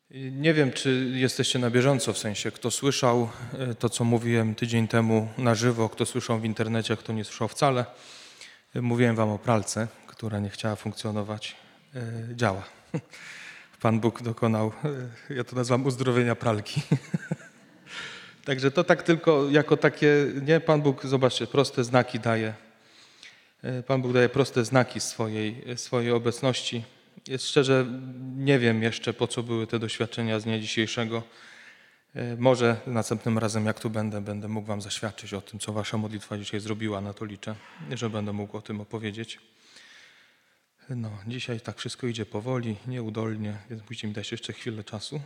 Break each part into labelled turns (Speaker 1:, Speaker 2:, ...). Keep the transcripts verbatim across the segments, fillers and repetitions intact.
Speaker 1: Nie wiem, czy jesteście na bieżąco, w sensie kto słyszał to, co mówiłem tydzień temu na żywo, kto słyszał w internecie, kto nie słyszał wcale. Mówiłem wam o pralce, która nie chciała funkcjonować. Działa. Pan Bóg dokonał, ja to nazywam uzdrowienia pralki. Także to tak tylko jako takie, nie, Pan Bóg, zobaczcie, proste znaki daje. Pan Bóg daje proste znaki swojej, swojej obecności. Jest szczerze, nie wiem jeszcze, po co były te doświadczenia z dnia dzisiejszego. Może następnym razem, jak tu będę, będę mógł wam zaświadczyć o tym, co wasza modlitwa dzisiaj zrobiła, na to liczę, że będę mógł o tym opowiedzieć. No, dzisiaj tak wszystko idzie powoli, nieudolnie, więc musicie mi dać jeszcze chwilę czasu.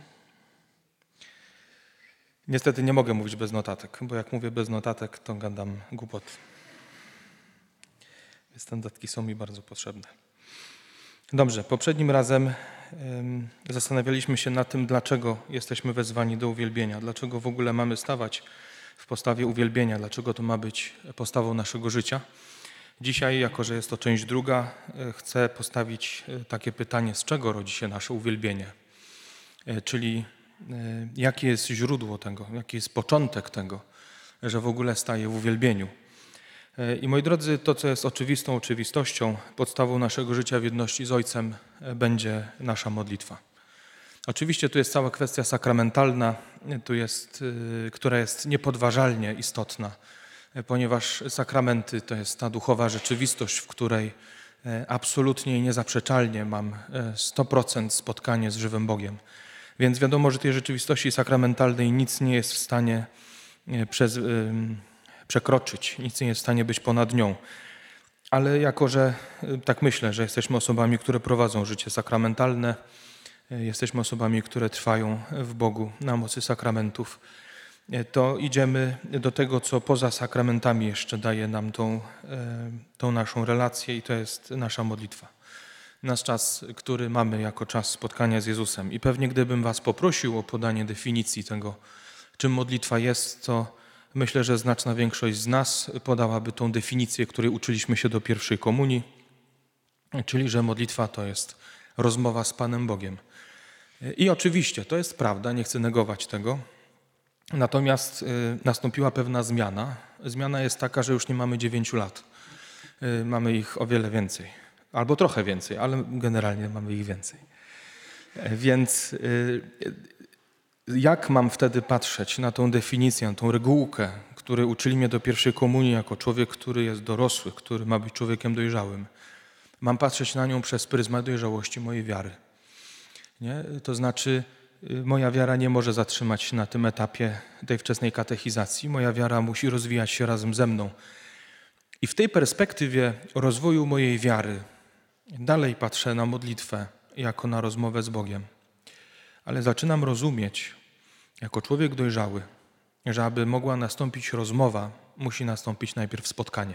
Speaker 1: Niestety nie mogę mówić bez notatek, bo jak mówię bez notatek, to gadam głupoty. Więc te notatki są mi bardzo potrzebne. Dobrze, poprzednim razem ym, zastanawialiśmy się nad tym, dlaczego jesteśmy wezwani do uwielbienia, dlaczego w ogóle mamy stawać w postawie uwielbienia, dlaczego to ma być postawą naszego życia. Dzisiaj, jako że jest to część druga, chcę postawić takie pytanie, z czego rodzi się nasze uwielbienie, czyli jakie jest źródło tego, jaki jest początek tego, że w ogóle staję w uwielbieniu. I moi drodzy, to co jest oczywistą oczywistością, podstawą naszego życia w jedności z Ojcem będzie nasza modlitwa. Oczywiście tu jest cała kwestia sakramentalna, tu jest, która jest niepodważalnie istotna, ponieważ sakramenty to jest ta duchowa rzeczywistość, w której absolutnie i niezaprzeczalnie mam sto procent spotkanie z żywym Bogiem. Więc wiadomo, że tej rzeczywistości sakramentalnej nic nie jest w stanie przez... przekroczyć, nic nie jest w stanie być ponad nią. Ale jako, że tak myślę, że jesteśmy osobami, które prowadzą życie sakramentalne, jesteśmy osobami, które trwają w Bogu na mocy sakramentów, to idziemy do tego, co poza sakramentami jeszcze daje nam tą, tą naszą relację i to jest nasza modlitwa. Nasz czas, który mamy jako czas spotkania z Jezusem. I pewnie gdybym was poprosił o podanie definicji tego, czym modlitwa jest, to myślę, że znaczna większość z nas podałaby tą definicję, której uczyliśmy się do pierwszej komunii, czyli że modlitwa to jest rozmowa z Panem Bogiem. I oczywiście to jest prawda, nie chcę negować tego, natomiast nastąpiła pewna zmiana. Zmiana jest taka, że już nie mamy dziewięciu lat. Mamy ich o wiele więcej, albo trochę więcej, ale generalnie mamy ich więcej. Więc jak mam wtedy patrzeć na tą definicję, na tą regułkę, której uczyli mnie do pierwszej komunii jako człowiek, który jest dorosły, który ma być człowiekiem dojrzałym? Mam patrzeć na nią przez pryzmat dojrzałości mojej wiary. Nie? To znaczy moja wiara nie może zatrzymać się na tym etapie tej wczesnej katechizacji. Moja wiara musi rozwijać się razem ze mną. I w tej perspektywie rozwoju mojej wiary dalej patrzę na modlitwę jako na rozmowę z Bogiem. Ale zaczynam rozumieć, jako człowiek dojrzały, że aby mogła nastąpić rozmowa, musi nastąpić najpierw spotkanie.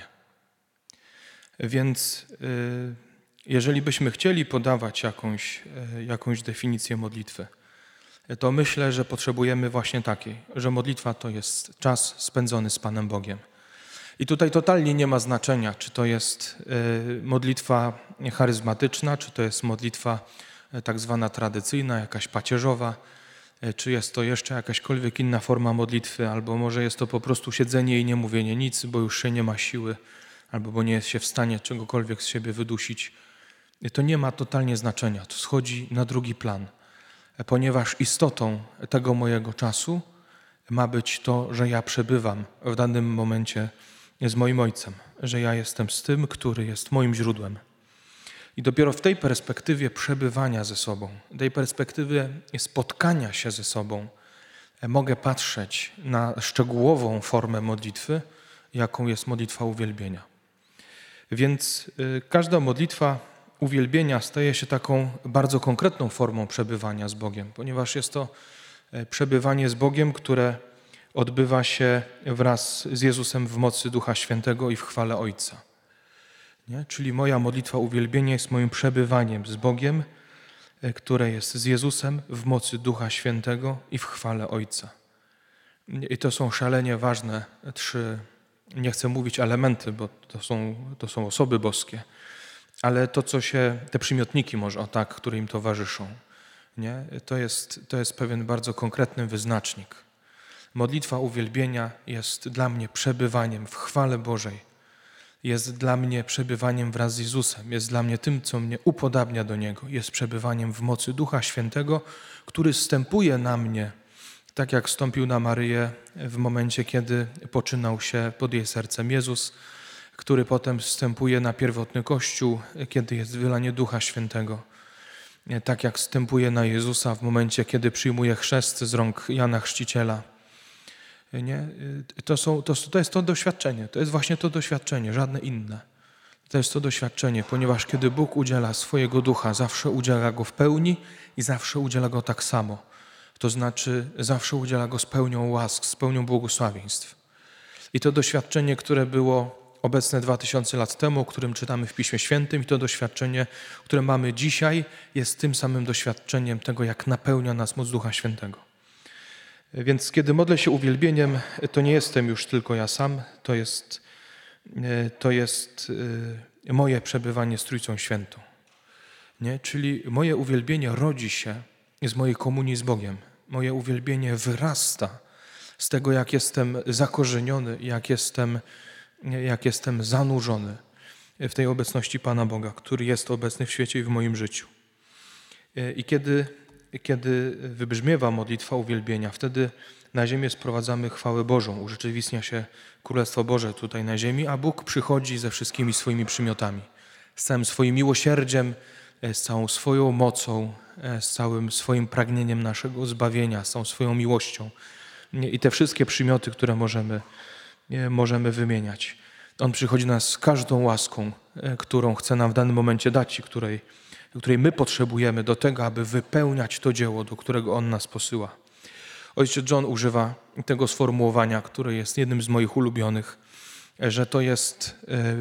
Speaker 1: Więc jeżeli byśmy chcieli podawać jakąś, jakąś definicję modlitwy, to myślę, że potrzebujemy właśnie takiej, że modlitwa to jest czas spędzony z Panem Bogiem. I tutaj totalnie nie ma znaczenia, czy to jest modlitwa charyzmatyczna, czy to jest modlitwa tak zwana tradycyjna, jakaś pacierzowa, czy jest to jeszcze jakaśkolwiek inna forma modlitwy, albo może jest to po prostu siedzenie i nie mówienie nic, bo już się nie ma siły, albo bo nie jest się w stanie czegokolwiek z siebie wydusić. To nie ma totalnie znaczenia, to schodzi na drugi plan, ponieważ istotą tego mojego czasu ma być to, że ja przebywam w danym momencie z moim Ojcem, że ja jestem z tym, który jest moim źródłem. I dopiero w tej perspektywie przebywania ze sobą, w tej perspektywie spotkania się ze sobą mogę patrzeć na szczegółową formę modlitwy, jaką jest modlitwa uwielbienia. Więc każda modlitwa uwielbienia staje się taką bardzo konkretną formą przebywania z Bogiem, ponieważ jest to przebywanie z Bogiem, które odbywa się wraz z Jezusem w mocy Ducha Świętego i w chwale Ojca. Nie? Czyli moja modlitwa uwielbienia jest moim przebywaniem z Bogiem, które jest z Jezusem w mocy Ducha Świętego i w chwale Ojca. I to są szalenie ważne trzy, nie chcę mówić elementy, bo to są, to są osoby boskie, ale to, co się, te przymiotniki może o tak, które im towarzyszą. Nie? To jest, to jest pewien bardzo konkretny wyznacznik. Modlitwa uwielbienia jest dla mnie przebywaniem w chwale Bożej. Jest dla mnie przebywaniem wraz z Jezusem. Jest dla mnie tym, co mnie upodabnia do Niego. Jest przebywaniem w mocy Ducha Świętego, który zstępuje na mnie, tak jak wstąpił na Maryję w momencie, kiedy poczynał się pod jej sercem Jezus, który potem wstępuje na pierwotny Kościół, kiedy jest wylanie Ducha Świętego. Tak jak wstępuje na Jezusa w momencie, kiedy przyjmuje chrzest z rąk Jana Chrzciciela. Nie? To, są, to, to jest to doświadczenie, to jest właśnie to doświadczenie, żadne inne. To jest to doświadczenie, ponieważ kiedy Bóg udziela swojego Ducha, zawsze udziela Go w pełni i zawsze udziela Go tak samo. To znaczy zawsze udziela Go z pełnią łask, z pełnią błogosławieństw. I to doświadczenie, które było obecne dwa tysiące lat temu, o którym czytamy w Piśmie Świętym, i to doświadczenie, które mamy dzisiaj, jest tym samym doświadczeniem tego, jak napełnia nas moc Ducha Świętego. Więc kiedy modlę się uwielbieniem, to nie jestem już tylko ja sam, to jest, to jest moje przebywanie z Trójcą Świętą. Nie? Czyli moje uwielbienie rodzi się z mojej komunii z Bogiem. Moje uwielbienie wyrasta z tego, jak jestem zakorzeniony, jak jestem, jak jestem zanurzony w tej obecności Pana Boga, który jest obecny w świecie i w moim życiu. I kiedy, kiedy wybrzmiewa modlitwa uwielbienia, wtedy na ziemię sprowadzamy chwałę Bożą, urzeczywistnia się Królestwo Boże tutaj na ziemi, a Bóg przychodzi ze wszystkimi swoimi przymiotami, z całym swoim miłosierdziem, z całą swoją mocą, z całym swoim pragnieniem naszego zbawienia, z całą swoją miłością. I te wszystkie przymioty, które możemy, możemy wymieniać. On przychodzi nas z każdą łaską, którą chce nam w danym momencie dać i której, której my potrzebujemy do tego, aby wypełniać to dzieło, do którego On nas posyła. Ojciec John używa tego sformułowania, które jest jednym z moich ulubionych, że to jest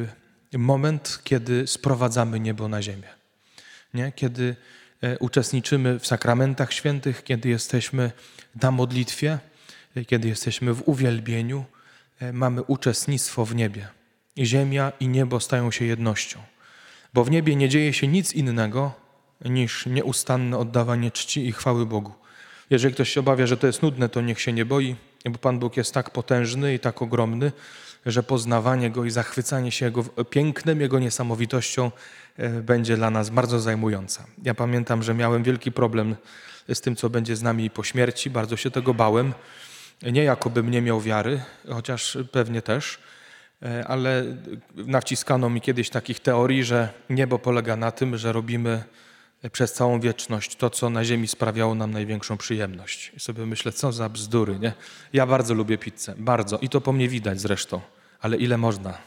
Speaker 1: moment, kiedy sprowadzamy niebo na ziemię. Nie? Kiedy uczestniczymy w sakramentach świętych, kiedy jesteśmy na modlitwie, kiedy jesteśmy w uwielbieniu, mamy uczestnictwo w niebie. Ziemia i niebo stają się jednością. Bo w niebie nie dzieje się nic innego niż nieustanne oddawanie czci i chwały Bogu. Jeżeli ktoś się obawia, że to jest nudne, to niech się nie boi, bo Pan Bóg jest tak potężny i tak ogromny, że poznawanie Go i zachwycanie się Jego pięknem, Jego niesamowitością będzie dla nas bardzo zajmująca. Ja pamiętam, że miałem wielki problem z tym, co będzie z nami po śmierci. Bardzo się tego bałem. Nie jakobym nie miał wiary, chociaż pewnie też, ale nawciskano mi kiedyś takich teorii, że niebo polega na tym, że robimy przez całą wieczność to, co na ziemi sprawiało nam największą przyjemność. I sobie myślę, co za bzdury, nie? Ja bardzo lubię pizzę, bardzo. I to po mnie widać zresztą, ale ile można?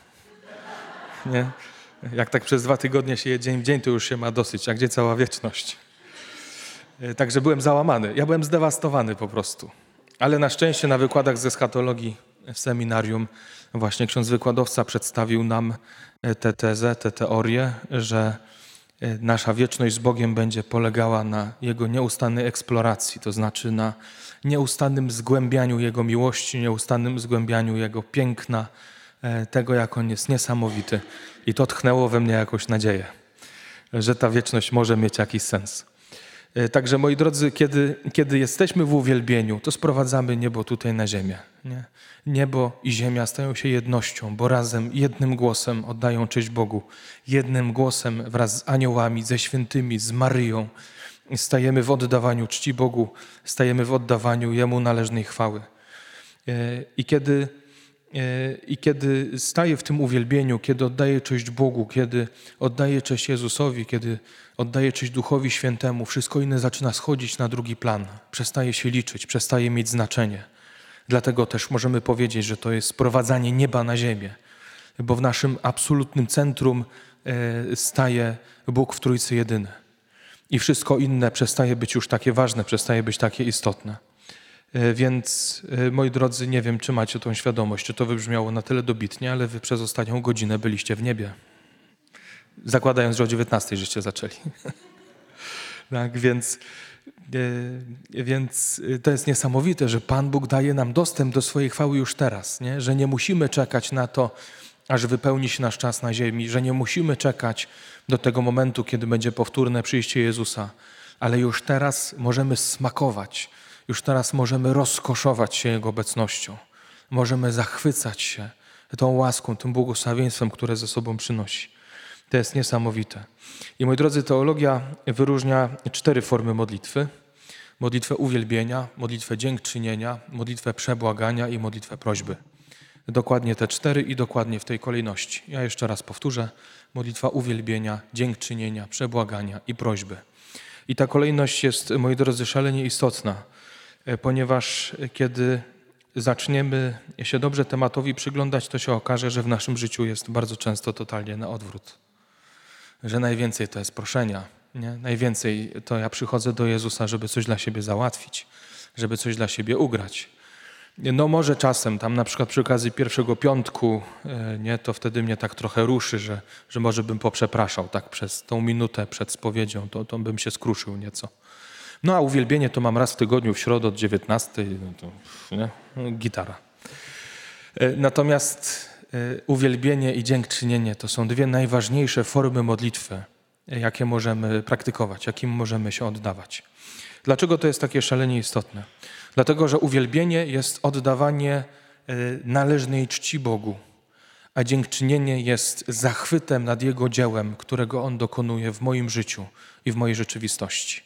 Speaker 1: Nie? Jak tak przez dwa tygodnie się je dzień w dzień, to już się ma dosyć. A gdzie cała wieczność? Także byłem załamany. Ja byłem zdewastowany po prostu. Ale na szczęście na wykładach z eschatologii w seminarium właśnie ksiądz wykładowca przedstawił nam tę tezę, tę teorię, że nasza wieczność z Bogiem będzie polegała na Jego nieustannej eksploracji, to znaczy na nieustannym zgłębianiu Jego miłości, nieustannym zgłębianiu Jego piękna, tego, jak On jest niesamowity. I to tchnęło we mnie jakąś nadzieję, że ta wieczność może mieć jakiś sens. Także moi drodzy, kiedy, kiedy jesteśmy w uwielbieniu, to sprowadzamy niebo tutaj na ziemię. Nie? Niebo i ziemia stają się jednością, bo razem, jednym głosem oddają cześć Bogu. Jednym głosem wraz z aniołami, ze świętymi, z Maryją stajemy w oddawaniu czci Bogu, stajemy w oddawaniu Jemu należnej chwały. I kiedy, i kiedy staję w tym uwielbieniu, kiedy oddaję cześć Bogu, kiedy oddaję cześć Jezusowi, kiedy oddaję cześć Duchowi Świętemu, wszystko inne zaczyna schodzić na drugi plan. Przestaje się liczyć, przestaje mieć znaczenie. Dlatego też możemy powiedzieć, że to jest sprowadzanie nieba na ziemię, bo w naszym absolutnym centrum staje Bóg w Trójcy Jedyny. I wszystko inne przestaje być już takie ważne, przestaje być takie istotne. Więc, moi drodzy, nie wiem, czy macie tą świadomość, czy to wybrzmiało na tyle dobitnie, ale wy przez ostatnią godzinę byliście w niebie. Zakładając, że o dziewiętnastej żeście zaczęli. Tak, więc, więc to jest niesamowite, że Pan Bóg daje nam dostęp do swojej chwały już teraz, nie? Że nie musimy czekać na to, aż wypełni się nasz czas na ziemi, że nie musimy czekać do tego momentu, kiedy będzie powtórne przyjście Jezusa, ale już teraz możemy smakować, już teraz możemy rozkoszować się Jego obecnością. Możemy zachwycać się tą łaską, tym błogosławieństwem, które ze sobą przynosi. To jest niesamowite. I moi drodzy, teologia wyróżnia cztery formy modlitwy. Modlitwę uwielbienia, modlitwę dziękczynienia, modlitwę przebłagania i modlitwę prośby. Dokładnie te cztery i dokładnie w tej kolejności. Ja jeszcze raz powtórzę. Modlitwa uwielbienia, dziękczynienia, przebłagania i prośby. I ta kolejność jest, moi drodzy, szalenie istotna, ponieważ kiedy zaczniemy się dobrze tematowi przyglądać, to się okaże, że w naszym życiu jest bardzo często totalnie na odwrót. Że najwięcej to jest proszenia. Nie? Najwięcej to ja przychodzę do Jezusa, żeby coś dla siebie załatwić, żeby coś dla siebie ugrać. No może czasem, tam na przykład przy okazji pierwszego piątku, nie, to wtedy mnie tak trochę ruszy, że, że może bym poprzepraszał tak przez tą minutę przed spowiedzią, to, to bym się skruszył nieco. No a uwielbienie to mam raz w tygodniu, w środę od dziewiętnastej, no to nie, no, gitara. Natomiast uwielbienie i dziękczynienie to są dwie najważniejsze formy modlitwy, jakie możemy praktykować, jakim możemy się oddawać. Dlaczego to jest takie szalenie istotne? Dlatego, że uwielbienie jest oddawanie należnej czci Bogu, a dziękczynienie jest zachwytem nad Jego dziełem, którego On dokonuje w moim życiu i w mojej rzeczywistości.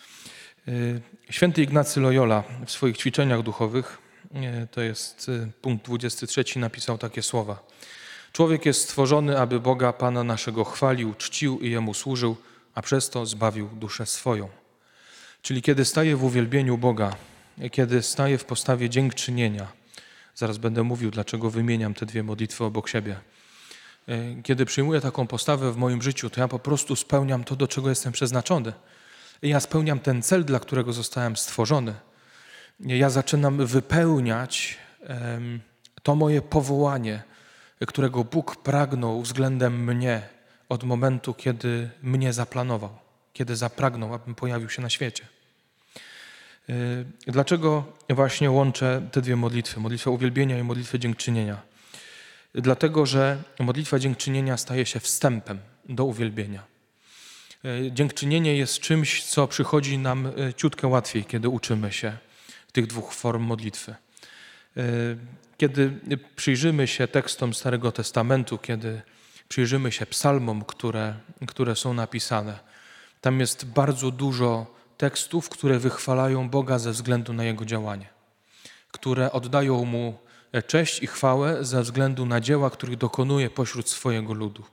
Speaker 1: Święty Ignacy Loyola w swoich ćwiczeniach duchowych, to jest punkt dwudziesty trzeci, napisał takie słowa. Człowiek jest stworzony, aby Boga Pana naszego chwalił, czcił i Jemu służył, a przez to zbawił duszę swoją. Czyli kiedy staję w uwielbieniu Boga, kiedy staję w postawie dziękczynienia, zaraz będę mówił, dlaczego wymieniam te dwie modlitwy obok siebie. Kiedy przyjmuję taką postawę w moim życiu, to ja po prostu spełniam to, do czego jestem przeznaczony. Ja spełniam ten cel, dla którego zostałem stworzony. Ja zaczynam wypełniać um, to moje powołanie, którego Bóg pragnął względem mnie od momentu, kiedy mnie zaplanował, kiedy zapragnął, abym pojawił się na świecie. Dlaczego właśnie łączę te dwie modlitwy, modlitwę uwielbienia i modlitwę dziękczynienia? Dlatego, że modlitwa dziękczynienia staje się wstępem do uwielbienia. Dziękczynienie jest czymś, co przychodzi nam ciutkę łatwiej, kiedy uczymy się tych dwóch form modlitwy. Kiedy przyjrzymy się tekstom Starego Testamentu, kiedy przyjrzymy się psalmom, które, które są napisane, tam jest bardzo dużo tekstów, które wychwalają Boga ze względu na Jego działanie, które oddają Mu cześć i chwałę ze względu na dzieła, których dokonuje pośród swojego ludu.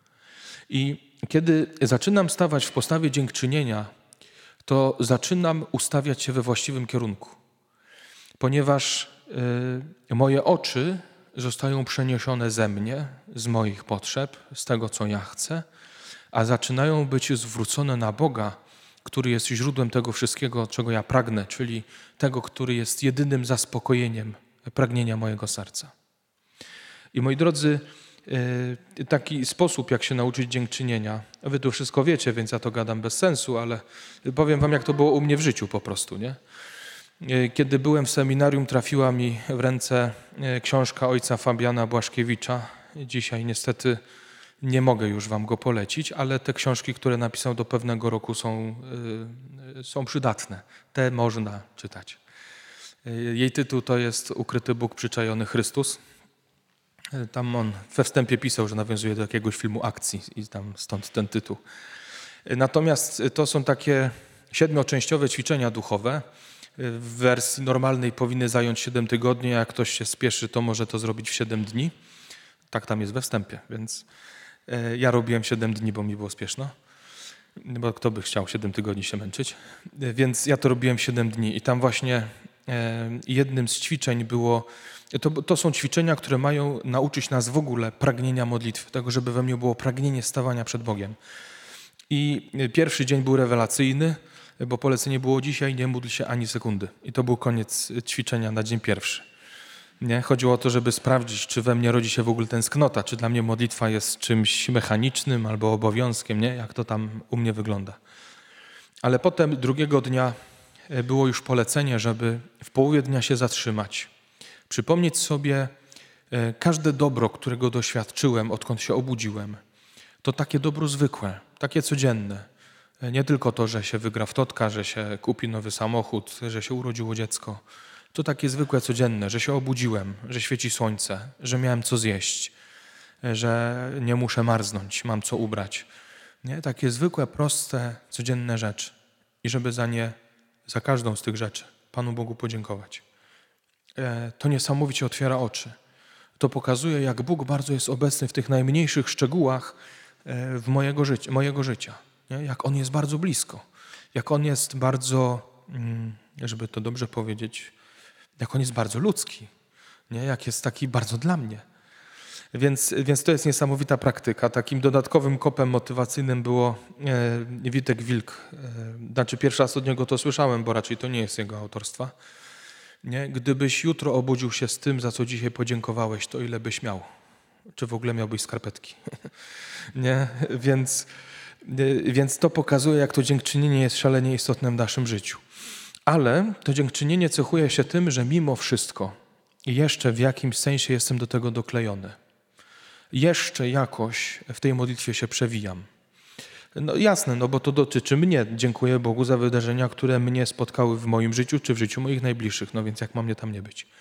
Speaker 1: I kiedy zaczynam stawać w postawie dziękczynienia, to zaczynam ustawiać się we właściwym kierunku, ponieważ y, moje oczy zostają przeniesione ze mnie, z moich potrzeb, z tego, co ja chcę, a zaczynają być zwrócone na Boga, który jest źródłem tego wszystkiego, czego ja pragnę, czyli tego, który jest jedynym zaspokojeniem pragnienia mojego serca. I moi drodzy, taki sposób, jak się nauczyć dziękczynienia, wy to wszystko wiecie, więc ja to gadam bez sensu, ale powiem wam, jak to było u mnie w życiu po prostu, nie? Kiedy byłem w seminarium, trafiła mi w ręce książka ojca Fabiana Błaszkiewicza. Dzisiaj niestety nie mogę już wam go polecić, ale te książki, które napisał do pewnego roku są, są przydatne. Te można czytać. Jej tytuł to jest Ukryty Bóg przyczajony Chrystus. Tam on we wstępie pisał, że nawiązuje do jakiegoś filmu akcji i tam stąd ten tytuł. Natomiast to są takie siedmioczęściowe ćwiczenia duchowe. W wersji normalnej powinny zająć siedem tygodni, a jak ktoś się spieszy, to może to zrobić w siedem dni. Tak tam jest we wstępie, więc ja robiłem siedem dni, bo mi było spieszno, bo kto by chciał siedem tygodni się męczyć. Więc ja to robiłem siedem dni i tam właśnie jednym z ćwiczeń było, to, to są ćwiczenia, które mają nauczyć nas w ogóle pragnienia modlitwy, tego, żeby we mnie było pragnienie stawania przed Bogiem. I pierwszy dzień był rewelacyjny, bo polecenie było dzisiaj, nie módl się ani sekundy. I to był koniec ćwiczenia na dzień pierwszy. Nie? Chodziło o to, żeby sprawdzić, czy we mnie rodzi się w ogóle tęsknota, czy dla mnie modlitwa jest czymś mechanicznym albo obowiązkiem, nie? Jak to tam u mnie wygląda. Ale potem drugiego dnia było już polecenie, żeby w połowie dnia się zatrzymać, przypomnieć sobie każde dobro, którego doświadczyłem, odkąd się obudziłem. To takie dobro zwykłe, takie codzienne. Nie tylko to, że się wygra w totka, że się kupi nowy samochód, że się urodziło dziecko. To takie zwykłe, codzienne, że się obudziłem, że świeci słońce, że miałem co zjeść, że nie muszę marznąć, mam co ubrać. Nie? Takie zwykłe, proste, codzienne rzeczy. I żeby za nie, za każdą z tych rzeczy Panu Bogu podziękować. To niesamowicie otwiera oczy. To pokazuje, jak Bóg bardzo jest obecny w tych najmniejszych szczegółach w mojego, życia, mojego życia. Nie? Jak On jest bardzo blisko. Jak On jest bardzo, żeby to dobrze powiedzieć, jak On jest bardzo ludzki. Nie? Jak jest taki bardzo dla mnie. Więc, więc to jest niesamowita praktyka. Takim dodatkowym kopem motywacyjnym było e, Witek Wilk. E, znaczy pierwszy raz od niego to słyszałem, bo raczej to nie jest jego autorstwa. Nie? Gdybyś jutro obudził się z tym, za co dzisiaj podziękowałeś, to ile byś miał? Czy w ogóle miałbyś skarpetki? Nie? Więc, e, więc to pokazuje, jak to dziękczynienie jest szalenie istotne w naszym życiu. Ale to dziękczynienie cechuje się tym, że mimo wszystko i jeszcze w jakimś sensie jestem do tego doklejony. Jeszcze jakoś w tej modlitwie się przewijam. No jasne, no bo to dotyczy mnie. Dziękuję Bogu za wydarzenia, które mnie spotkały w moim życiu, czy w życiu moich najbliższych. No więc jak mam mnie tam nie być?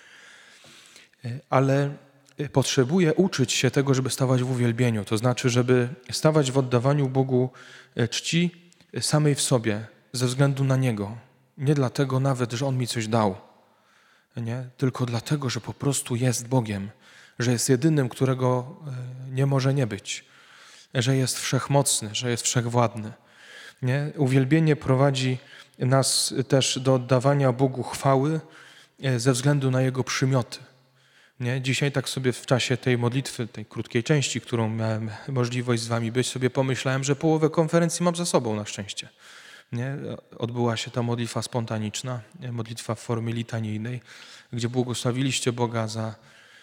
Speaker 1: Ale potrzebuję uczyć się tego, żeby stawać w uwielbieniu. To znaczy, żeby stawać w oddawaniu Bogu czci samej w sobie, ze względu na Niego. Nie dlatego nawet, że On mi coś dał, nie? Tylko dlatego, że po prostu jest Bogiem, że jest jedynym, którego nie może nie być, że jest wszechmocny, że jest wszechwładny. Nie? Uwielbienie prowadzi nas też do oddawania Bogu chwały ze względu na Jego przymioty. Nie? Dzisiaj tak sobie w czasie tej modlitwy, tej krótkiej części, którą miałem możliwość z wami być, sobie pomyślałem, że połowę konferencji mam za sobą na szczęście. Nie? Odbyła się ta modlitwa spontaniczna, modlitwa w formie litanijnej, gdzie błogosławiliście Boga za,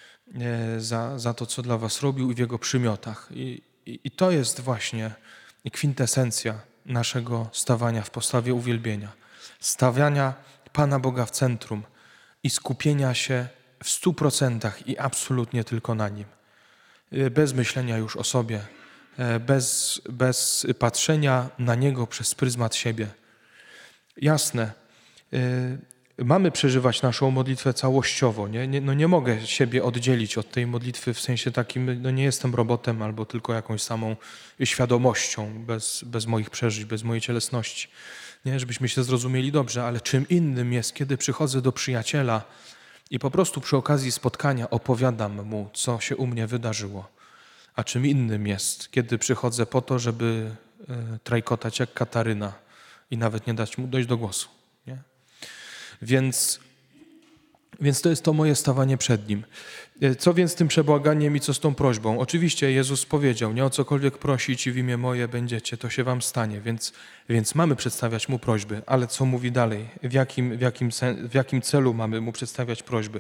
Speaker 1: za, za to, co dla was robił i w Jego przymiotach. I, i, I to jest właśnie kwintesencja naszego stawania w postawie uwielbienia. Stawiania Pana Boga w centrum i skupienia się w stu procentach i absolutnie tylko na Nim. Bez myślenia już o sobie, bez, bez patrzenia na Niego przez pryzmat siebie. Jasne, mamy przeżywać naszą modlitwę całościowo. Nie, nie, no nie mogę siebie oddzielić od tej modlitwy w sensie takim, no nie jestem robotem albo tylko jakąś samą świadomością, bez, bez moich przeżyć, bez mojej cielesności. Nie, żebyśmy się zrozumieli dobrze, ale czym innym jest, kiedy przychodzę do przyjaciela i po prostu przy okazji spotkania opowiadam mu, co się u mnie wydarzyło. A czym innym jest, kiedy przychodzę po to, żeby e, trajkotać jak Kataryna i nawet nie dać mu dojść do głosu. Nie? Więc, więc to jest to moje stawanie przed Nim. Co więc z tym przebłaganiem i co z tą prośbą? Oczywiście Jezus powiedział, nie o cokolwiek prosić i w imię moje będziecie, to się wam stanie. Więc, więc mamy przedstawiać Mu prośby. Ale co mówi dalej? W jakim, w jakim, w jakim celu mamy Mu przedstawiać prośby?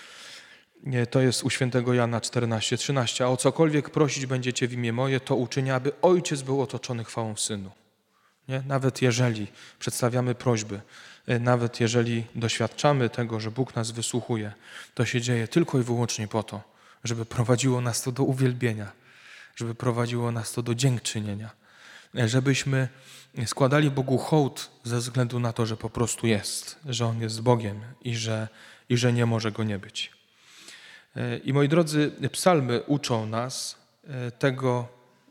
Speaker 1: To jest u świętego Jana czternaście trzynaście. A o cokolwiek prosić będziecie w imię moje, to uczynię, aby Ojciec był otoczony chwałą w Synu. Nie? Nawet jeżeli przedstawiamy prośby, nawet jeżeli doświadczamy tego, że Bóg nas wysłuchuje, to się dzieje tylko i wyłącznie po to, żeby prowadziło nas to do uwielbienia, żeby prowadziło nas to do dziękczynienia, żebyśmy składali Bogu hołd ze względu na to, że po prostu jest, że On jest Bogiem i że, i że nie może Go nie być. I moi drodzy, psalmy uczą nas tego,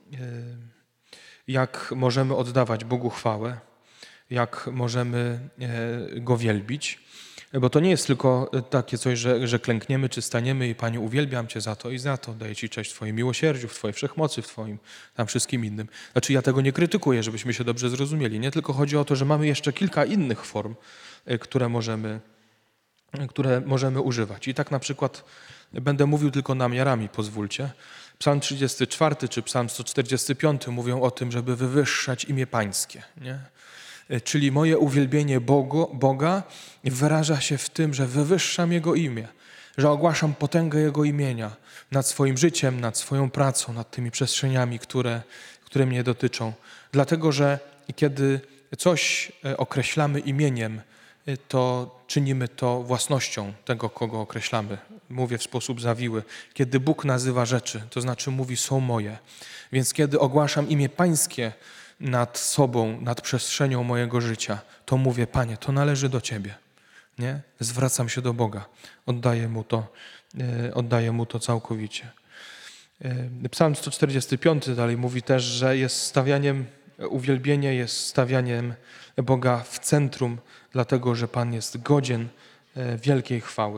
Speaker 1: jak możemy oddawać Bogu chwałę, jak możemy Go wielbić, bo to nie jest tylko takie coś, że, że klękniemy czy staniemy i Panie, uwielbiam Cię za to i za to, daję Ci cześć w Twoim miłosierdziu, w Twojej wszechmocy, w Twoim tam wszystkim innym. Znaczy ja tego nie krytykuję, żebyśmy się dobrze zrozumieli, nie? Tylko chodzi o to, że mamy jeszcze kilka innych form, które możemy, które możemy używać. I tak na przykład będę mówił tylko namiarami, pozwólcie. Psalm trzydziesty czwarty czy Psalm sto czterdziesty piąty mówią o tym, żeby wywyższać imię Pańskie. Nie? Czyli moje uwielbienie Bogu, Boga wyraża się w tym, że wywyższam Jego imię, że ogłaszam potęgę Jego imienia nad swoim życiem, nad swoją pracą, nad tymi przestrzeniami, które, które mnie dotyczą. Dlatego, że kiedy coś określamy imieniem, to czynimy to własnością tego, kogo określamy. Mówię w sposób zawiły. Kiedy Bóg nazywa rzeczy, to znaczy mówi są moje. Więc kiedy ogłaszam imię Pańskie, nad sobą, nad przestrzenią mojego życia, to mówię, Panie, to należy do Ciebie. Nie? Zwracam się do Boga, oddaję Mu to, oddaję Mu to całkowicie. Psalm sto czterdziesty piąty dalej mówi też, że jest stawianiem, uwielbienie jest stawianiem Boga w centrum, dlatego że Pan jest godzien wielkiej chwały.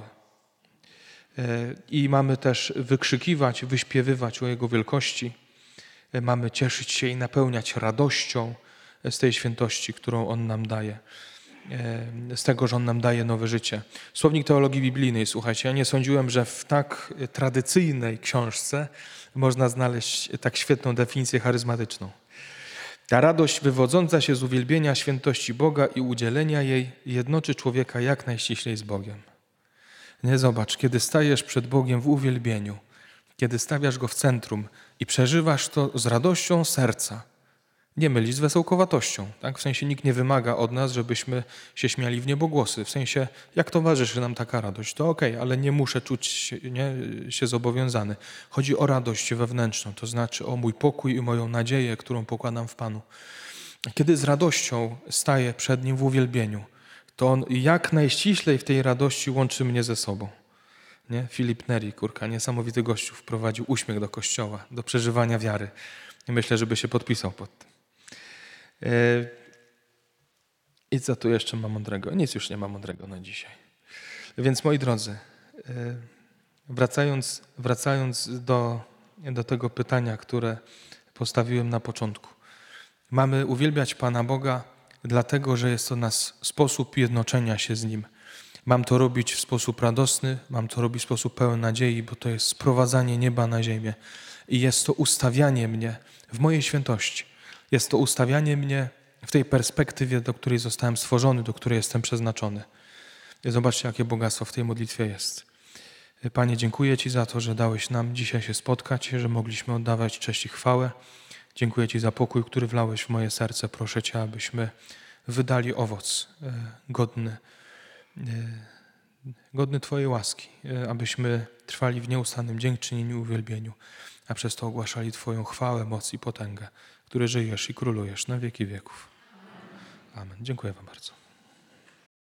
Speaker 1: I mamy też wykrzykiwać, wyśpiewywać o Jego wielkości. Mamy cieszyć się i napełniać radością z tej świętości, którą On nam daje. Z tego, że On nam daje nowe życie. Słownik teologii biblijnej, słuchajcie, ja nie sądziłem, że w tak tradycyjnej książce można znaleźć tak świetną definicję charyzmatyczną. Ta radość wywodząca się z uwielbienia świętości Boga i udzielenia jej jednoczy człowieka jak najściślej z Bogiem. Nie, zobacz, kiedy stajesz przed Bogiem w uwielbieniu, kiedy stawiasz Go w centrum i przeżywasz to z radością serca, nie mylić z wesołkowatością. Tak? W sensie nikt nie wymaga od nas, żebyśmy się śmiali w niebogłosy. W sensie, jak towarzyszy nam taka radość, to okej, okay, ale nie muszę czuć się, nie, się zobowiązany. Chodzi o radość wewnętrzną, to znaczy o mój pokój i moją nadzieję, którą pokładam w Panu. Kiedy z radością staję przed Nim w uwielbieniu, to On jak najściślej w tej radości łączy mnie ze sobą. Nie? Filip Neri, kurka, niesamowity gościu, wprowadził uśmiech do Kościoła, do przeżywania wiary. I myślę, żeby się podpisał pod tym. I co tu jeszcze ma mądrego? Nic już nie ma mądrego na dzisiaj. Więc moi drodzy, wracając, wracając do, do tego pytania, które postawiłem na początku. Mamy uwielbiać Pana Boga, dlatego że jest to nasz sposób jednoczenia się z Nim. Mam to robić w sposób radosny, mam to robić w sposób pełen nadziei, bo to jest sprowadzanie nieba na ziemię. I jest to ustawianie mnie w mojej świętości. Jest to ustawianie mnie w tej perspektywie, do której zostałem stworzony, do której jestem przeznaczony. I zobaczcie, jakie bogactwo w tej modlitwie jest. Panie, dziękuję Ci za to, że dałeś nam dzisiaj się spotkać, że mogliśmy oddawać cześć i chwałę. Dziękuję Ci za pokój, który wlałeś w moje serce. Proszę Cię, abyśmy wydali owoc godny, godny Twojej łaski, abyśmy trwali w nieustannym dziękczynieniu i uwielbieniu, a przez to ogłaszali Twoją chwałę, moc i potęgę, który żyjesz i królujesz na wieki wieków. Amen. Dziękuję Wam bardzo.